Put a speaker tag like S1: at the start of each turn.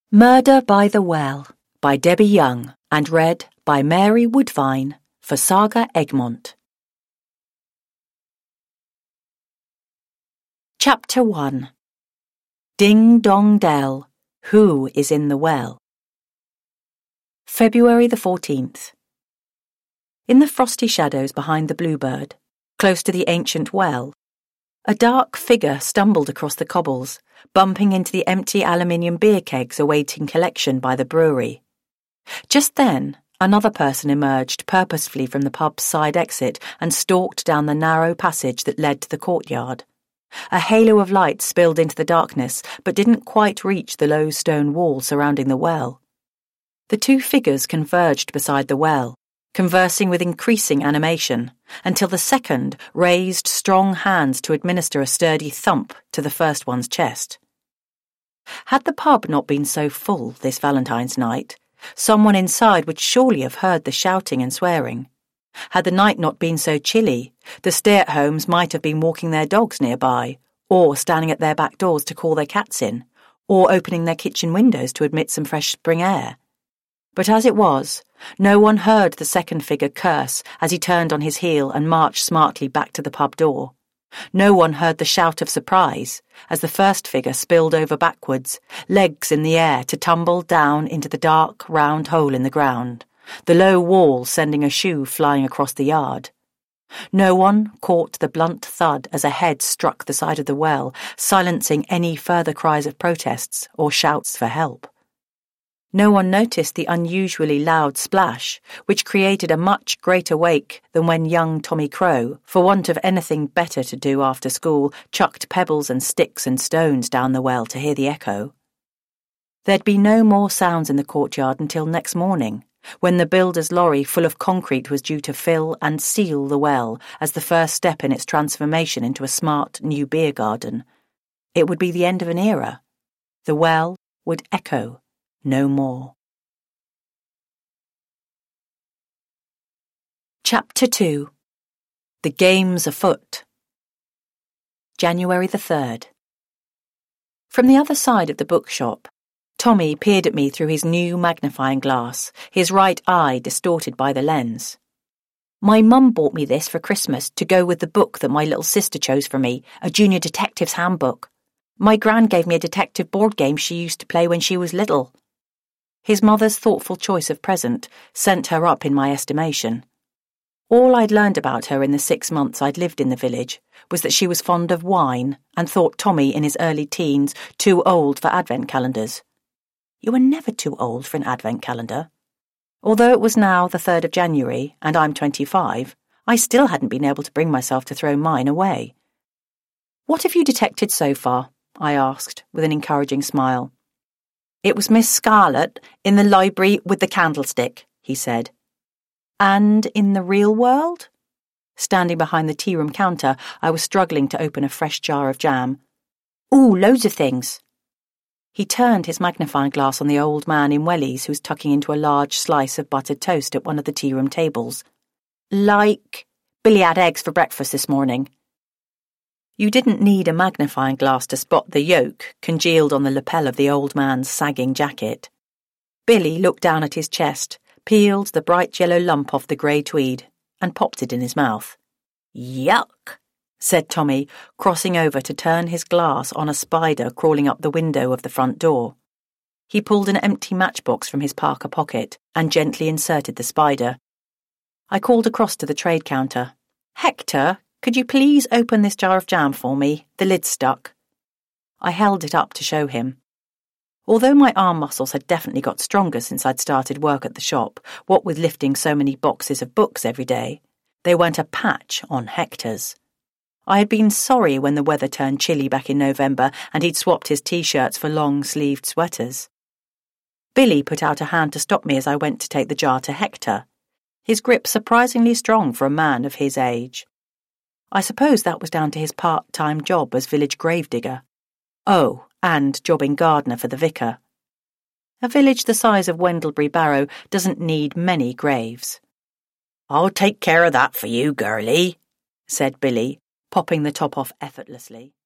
S1: Murder by the Well by Debbie Young and read by Mary Woodvine for Saga Egmont. Chapter 1. Ding Dong Dell, Who is in the Well? February the 14th. In the frosty shadows behind the Bluebird, close to the ancient well, a dark figure stumbled across the cobbles, bumping into the empty aluminium beer kegs awaiting collection by the brewery. Just then, another person emerged purposefully from the pub's side exit and stalked down the narrow passage that led to the courtyard. A halo of light spilled into the darkness, but didn't quite reach the low stone wall surrounding the well. The two figures converged beside the well, conversing with increasing animation, until the second raised strong hands to administer a sturdy thump to the first one's chest. Had the pub not been so full this Valentine's night, someone inside would surely have heard the shouting and swearing. Had the night not been so chilly, the stay-at-homes might have been walking their dogs nearby, or standing at their back doors to call their cats in, or opening their kitchen windows to admit some fresh spring air. But as it was, no one heard the second figure curse as he turned on his heel and marched smartly back to the pub door. No one heard the shout of surprise as the first figure spilled over backwards, legs in the air to tumble down into the dark, round hole in the ground, the low wall sending a shoe flying across the yard. No one caught the blunt thud as a head struck the side of the well, silencing any further cries of protests or shouts for help. No one noticed the unusually loud splash, which created a much greater wake than when young Tommy Crow, for want of anything better to do after school, chucked pebbles and sticks and stones down the well to hear the echo. There'd be no more sounds in the courtyard until next morning, when the builder's lorry full of concrete was due to fill and seal the well as the first step in its transformation into a smart new beer garden. It would be the end of an era. The well would echo no more. Chapter 2. The Game's Afoot. January the 3rd. From the other side of the bookshop, Tommy peered at me through his new magnifying glass, his right eye distorted by the lens. My mum bought me this for Christmas to go with the book that my little sister chose for me, a junior detective's handbook. My gran gave me a detective board game she used to play when she was little. His mother's thoughtful choice of present sent her up in my estimation. All I'd learned about her in the 6 months I'd lived in the village was that she was fond of wine and thought Tommy in his early teens too old for advent calendars. You were never too old for an advent calendar. Although it was now the 3rd of January and I'm 25, I still hadn't been able to bring myself to throw mine away. "What have you detected so far?" I asked, with an encouraging smile. "It was Miss Scarlet in the library with the candlestick," he said. "And in the real world?" Standing behind the tea-room counter, I was struggling to open a fresh jar of jam. "Ooh, loads of things." He turned his magnifying glass on the old man in wellies who was tucking into a large slice of buttered toast at one of the tea-room tables. "Like, Billy had eggs for breakfast this morning." You didn't need a magnifying glass to spot the yolk congealed on the lapel of the old man's sagging jacket. Billy looked down at his chest, peeled the bright yellow lump off the grey tweed, and popped it in his mouth. "Yuck," said Tommy, crossing over to turn his glass on a spider crawling up the window of the front door. He pulled an empty matchbox from his parka pocket and gently inserted the spider. I called across to the trade counter. "Hector, could you please open this jar of jam for me? The lid's stuck." I held it up to show him. Although my arm muscles had definitely got stronger since I'd started work at the shop, what with lifting so many boxes of books every day, they weren't a patch on Hector's. I had been sorry when the weather turned chilly back in November and he'd swapped his t-shirts for long-sleeved sweaters. Billy put out a hand to stop me as I went to take the jar to Hector, his grip surprisingly strong for a man of his age. I suppose that was down to his part-time job as village gravedigger. Oh, and jobbing gardener for the vicar. A village the size of Wendlebury Barrow doesn't need many graves. "I'll take care of that for you, girlie," said Billy, popping the top off effortlessly.